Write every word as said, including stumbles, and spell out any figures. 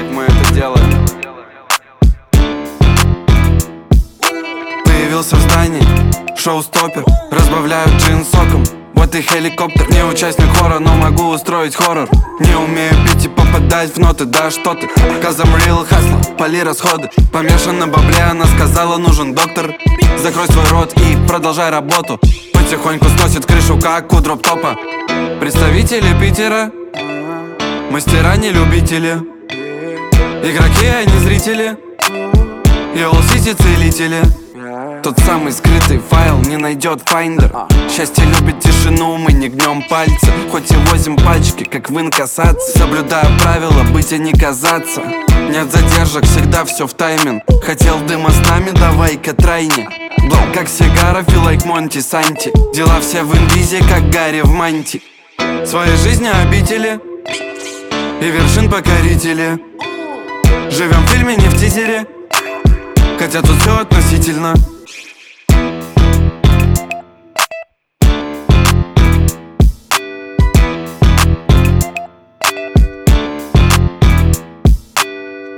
мы это делаем. Появился в здании, шоу-стоппер, разбавляют джин соком. Вот и хеликоптер, не участник хора, но могу устроить хоррор. Не умею пить и попадать в ноты, да что ты. Казам real hustler, поли расходы. Помешан на бабле, она сказала, нужен доктор. Закрой свой рот и продолжай работу. Потихоньку сносит крышу, как у дроп-топа. Представители Питера, мастера не любители. Игроки, а не зрители. Йолл-Сити целители. Тот самый скрытый файл не найдет файндер. Счастье любит тишину, мы не гнем пальцы. Хоть и возим пальчики, как в инкассации. Соблюдая правила, быть и не казаться. Нет задержек, всегда все в тайминг. Хотел дыма с нами, давай-ка трайни. Блок как сигара, feel like Монти Санти. Дела все в инвизе, как Гарри в манти. Своей жизни обители и вершин покорители. Живем в фильме, не в тизере. Хотя тут все относительно.